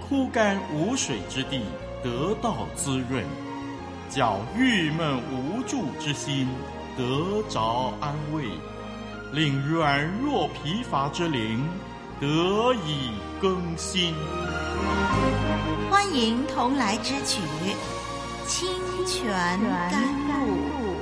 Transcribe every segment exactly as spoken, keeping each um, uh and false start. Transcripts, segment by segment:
枯干无水之地得到滋润，叫郁闷无助之心得着安慰，令软弱疲乏之灵得以更新。 欢迎同来之曲《清泉甘露》。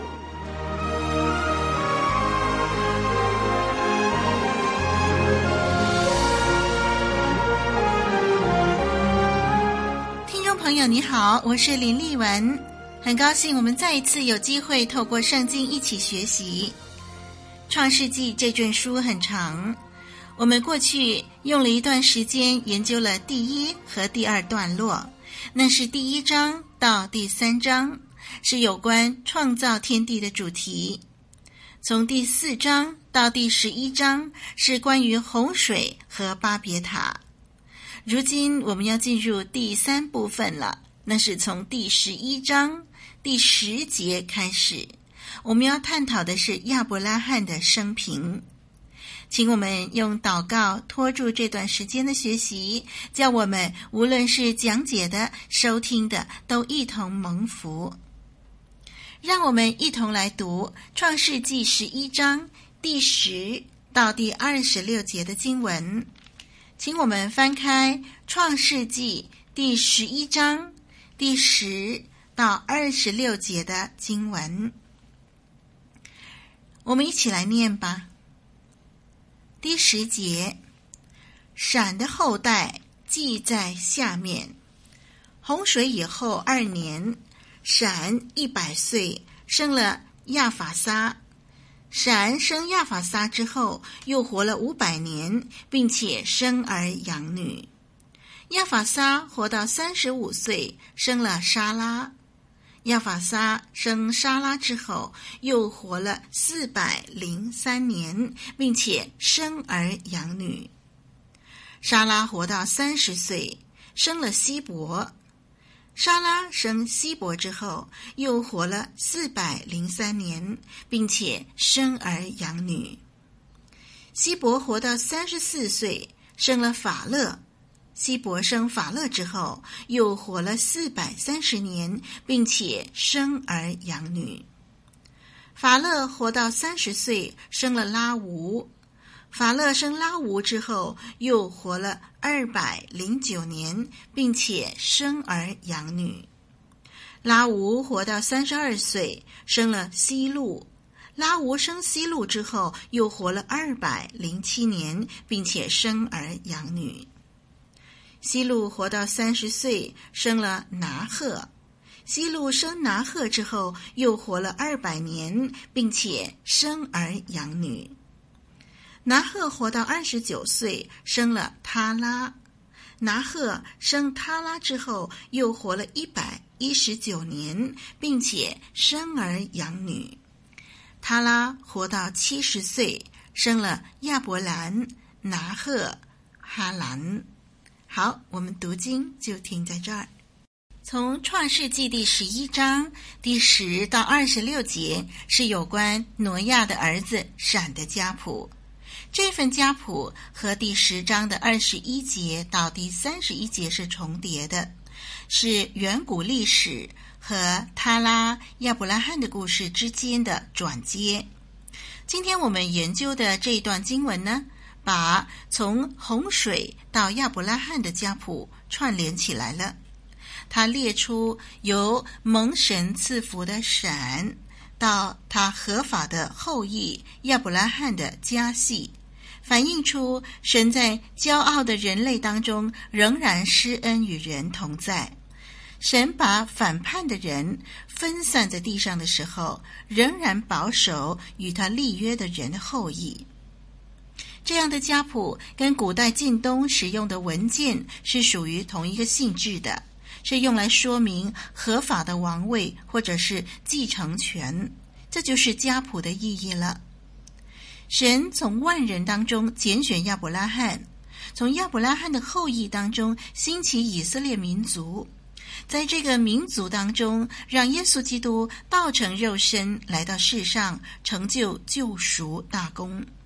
听众朋友你好，我是林丽文，很高兴我们再一次有机会透过圣经一起学习。创世纪这卷书很长，我们过去用了一段时间研究了第一和第二段落，那是第一章到第三章，是有关创造天地的主题。从第四章到第十一章是关于洪水和巴别塔。如今我们要进入第三部分了，那是从第十一章第十节开始，我们要探讨的是亚伯拉罕的生平。请我们用祷告拖住这段时间的学习，叫我们无论是讲解的、收听的，都一同蒙福。让我们一同来读创世纪十一章第十到第二十六节的经文。请我们翻开创世纪第十一章第十到二十六节的经文，我们一起来念吧。第十节，闪的后代记在下面。洪水以后二年，闪一百岁，生了亚法撒。闪生亚法撒之后，又活了五百年，并且生儿养女。亚法撒活到三十五岁，生了沙拉。亚法撒生沙拉之后，又活了四百零三年，并且生儿养女。沙拉活到三十岁，生了希伯。沙拉生希伯之后，又活了四百零三年，并且生儿养女。希伯活到三十四岁，生了法勒。希伯生法勒之后，又活了四百三十年，并且生儿养女。法勒活到三十岁，生了拉吾。法勒生拉吾之后，又活了二百零九年，并且生儿养女。拉吾活到三十二岁，生了西路。拉吾生西路之后，又活了二百零七年，并且生儿养女。西路活到三十岁，生了拿鹤。西路生拿鹤之后，又活了二百年，并且生儿养女。拿鹤活到二十九岁，生了他拉。拿鹤生他拉之后，又活了一百一十九年，并且生儿养女。他拉活到七十岁，生了亚伯兰、拿鹤、哈兰。好，我们读经就停在这儿。从创世纪第十一章第十到二十六节是有关挪亚的儿子闪的家谱。这份家谱和第十章的二十一节到第三十一节是重叠的，是远古历史和他拉、亚伯拉罕的故事之间的转接。今天我们研究的这一段经文呢，把从洪水到亚伯拉罕的家谱串联起来了。他列出由蒙神赐福的闪到他合法的后裔亚伯拉罕的家系，反映出神在骄傲的人类当中仍然施恩与人同在。神把反叛的人分散在地上的时候，仍然保守与他立约的人的后裔。这样的家谱跟古代近东使用的文件是属于同一个性质的，是用来说明合法的王位或者是继承权，这就是家谱的意义了。神从万人当中拣选亚伯拉罕，从亚伯拉罕的后裔当中兴起以色列民族，在这个民族当中，让耶稣基督道成肉身来到世上，成就救赎大功。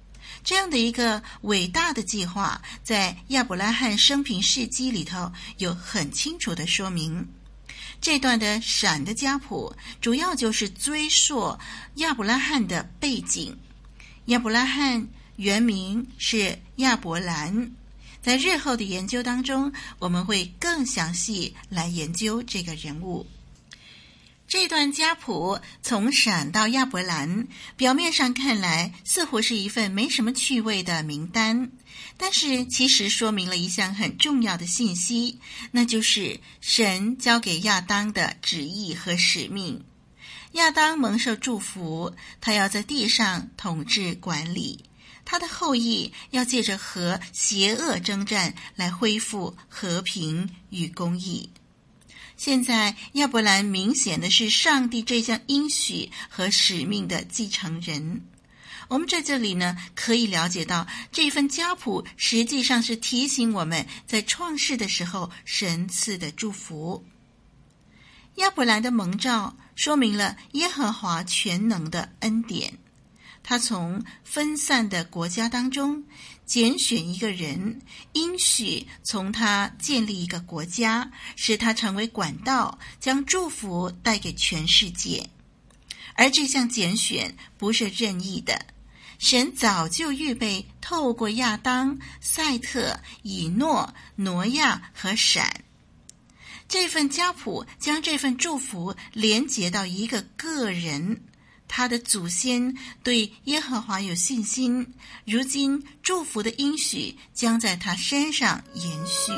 这样的一个伟大的计划，在亚伯拉罕生平事迹里头有很清楚的说明。这段的闪的家谱主要就是追溯亚伯拉罕的背景。亚伯拉罕原名是亚伯兰，在日后的研究当中，我们会更详细来研究这个人物。这段家谱从闪到亚伯兰，表面上看来似乎是一份没什么趣味的名单，但是其实说明了一项很重要的信息，那就是神交给亚当的旨意和使命。亚当蒙受祝福，他要在地上统治管理，他的后裔要借着和邪恶征战来恢复和平与公义。现在亚伯兰明显的是上帝这项应许和使命的继承人。我们在这里呢，可以了解到这份家谱实际上是提醒我们在创世的时候神赐的祝福。亚伯兰的蒙召说明了耶和华全能的恩典，他从分散的国家当中拣选一个人，应许从他建立一个国家，使他成为管道，将祝福带给全世界。而这项拣选不是任意的，神早就预备透过亚当、赛特、以诺、挪亚和闪，这份家谱将这份祝福连结到一个个人，他的祖先对耶和华有信心，如今祝福的应许将在他身上延续。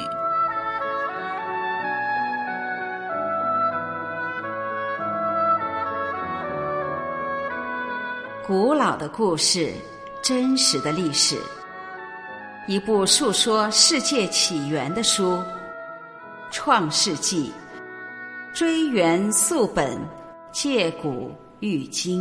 古老的故事，真实的历史，一部述说世界起源的书《创世纪》，追源溯本，借古喻今。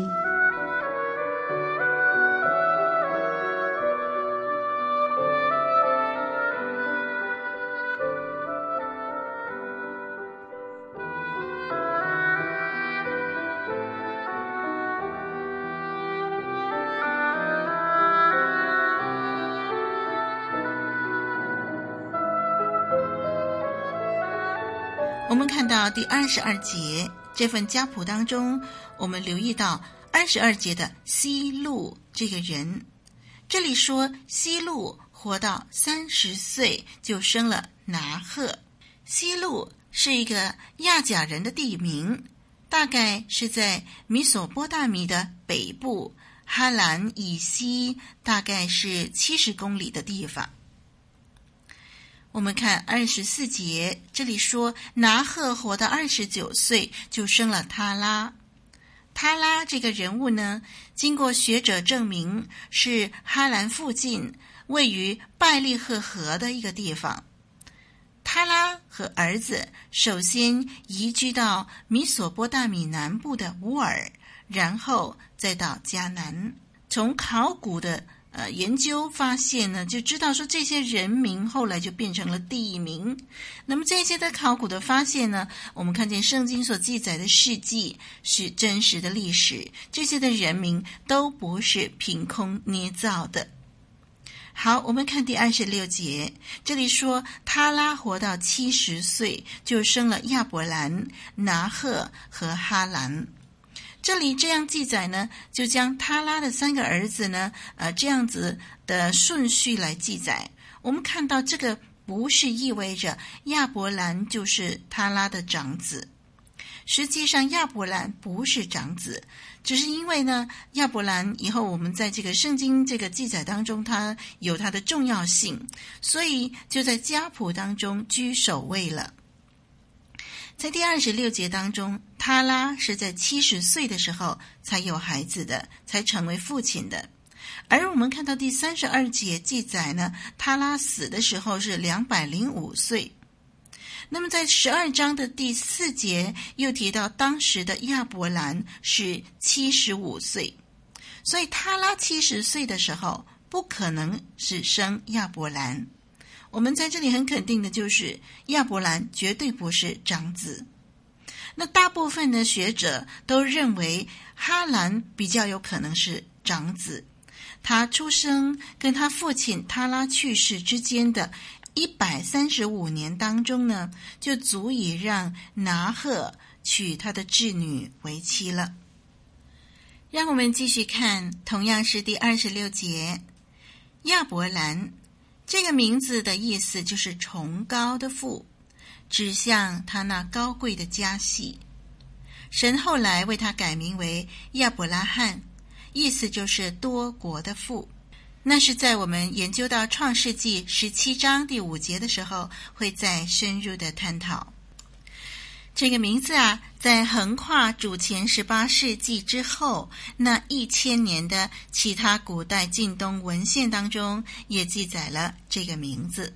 我们看到第二十二节，这份家谱当中，我们留意到二十二节的西路这个人，这里说西路活到三十岁就生了拿鹤。西路是一个亚甲人的地名，大概是在米索波大米的北部，哈兰以西大概是七十公里的地方。我们看二十四节，这里说拿鹤活到二十九岁就生了他拉。他拉这个人物呢，经过学者证明是哈兰附近位于拜利赫河的一个地方。他拉和儿子首先移居到米索波大米南部的乌尔，然后再到迦南。从考古的呃，研究发现呢，就知道说这些人名后来就变成了地名。那么这些的考古的发现呢，我们看见圣经所记载的事迹是真实的历史，这些的人名都不是凭空捏造的。好，我们看第二十六节，这里说他拉活到七十岁就生了亚伯兰、拿鹤和哈兰。这里这样记载呢，就将他拉的三个儿子呢，呃，这样子的顺序来记载。我们看到这个不是意味着亚伯兰就是他拉的长子，实际上亚伯兰不是长子，只是因为呢，亚伯兰以后我们在这个圣经这个记载当中，它有它的重要性，所以就在家谱当中居首位了。在第二十六节当中，他拉是在七十岁的时候才有孩子的，才成为父亲的。而我们看到第三十二节记载呢，他拉死的时候是两百零五岁。那么在十二章的第四节又提到当时的亚伯兰是七十五岁，所以他拉七十岁的时候不可能是生亚伯兰。我们在这里很肯定的就是亚伯兰绝对不是长子。那大部分的学者都认为哈兰比较有可能是长子， 他出生跟他父亲他拉去世之间的一百三十五年当中呢，就足以让拿鹤娶他的侄女为妻了。让我们继续看，同样是第二十六节，亚伯兰这个名字的意思就是崇高的父，指向他那高贵的家系。神后来为他改名为亚伯拉罕，意思就是多国的父。那是在我们研究到创世纪十七章第五节的时候，会再深入的探讨。这个名字啊，在横跨主前十八世纪之后那一千年的其他古代近东文献当中，也记载了这个名字。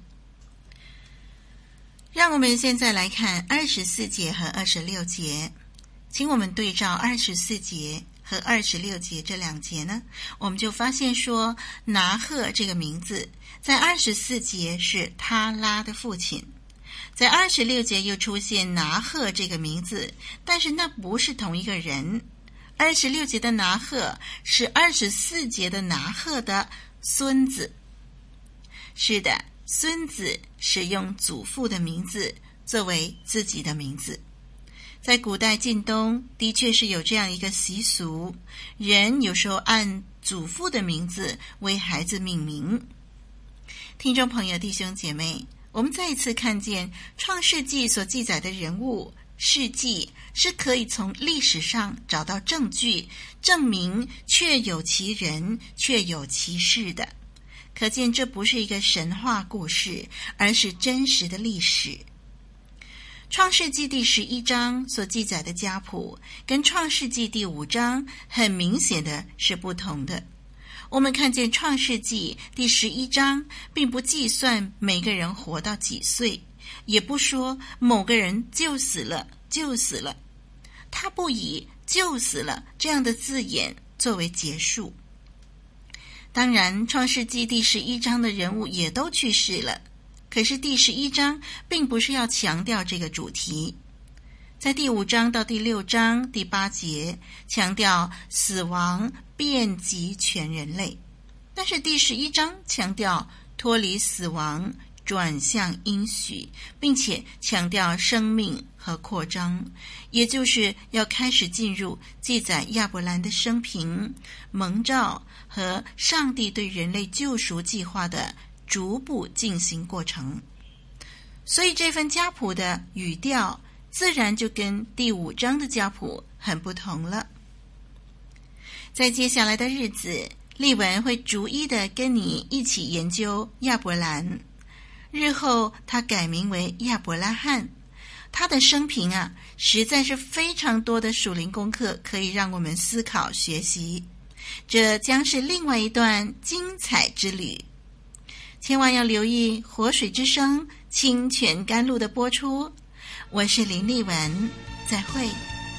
让我们现在来看二十四节和二十六节，请我们对照二十四节和二十六节这两节呢，我们就发现说，拿鹤这个名字在二十四节是他拉的父亲，在二十六节又出现拿鹤这个名字，但是那不是同一个人。二十六节的拿鹤是二十四节的拿鹤的孙子。是的，孙子使用祖父的名字作为自己的名字。在古代近东的确是有这样一个习俗，人有时候按祖父的名字为孩子命名。听众朋友弟兄姐妹，我们再一次看见创世纪所记载的人物事迹是可以从历史上找到证据，证明确有其人，确有其事的。可见这不是一个神话故事，而是真实的历史。创世纪第十一章所记载的家谱跟创世纪第五章很明显的是不同的。我们看见创世纪第十一章并不计算每个人活到几岁，也不说某个人就死了就死了，他不以就死了这样的字眼作为结束。当然创世纪第十一章的人物也都去世了，可是第十一章并不是要强调这个主题。在第五章到第六章第八节强调死亡遍及全人类，但是第十一章强调脱离死亡转向应许，并且强调生命和扩张，也就是要开始进入记载亚伯兰的生平、蒙召和上帝对人类救赎计划的逐步进行过程。所以这份家谱的语调自然就跟第五章的家谱很不同了。在接下来的日子，丽文会逐一的跟你一起研究亚伯兰。日后他改名为亚伯拉罕，他的生平啊，实在是非常多的属灵功课可以让我们思考学习。这将是另外一段精彩之旅。千万要留意活水之声清泉甘露的播出。我是林丽文，再会。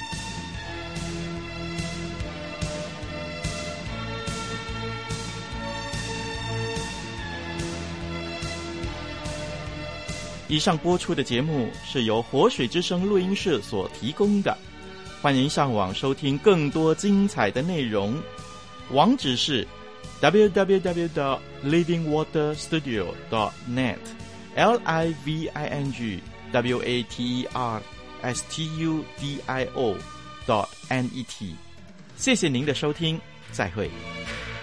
以上播出的节目是由活水之声录音室所提供的，欢迎上网收听更多精彩的内容。网址是 double-u double-u double-u dot living water studio dot net L I V I N G W A T E R S T U D I O dot N E T。 谢谢您的收听，再会。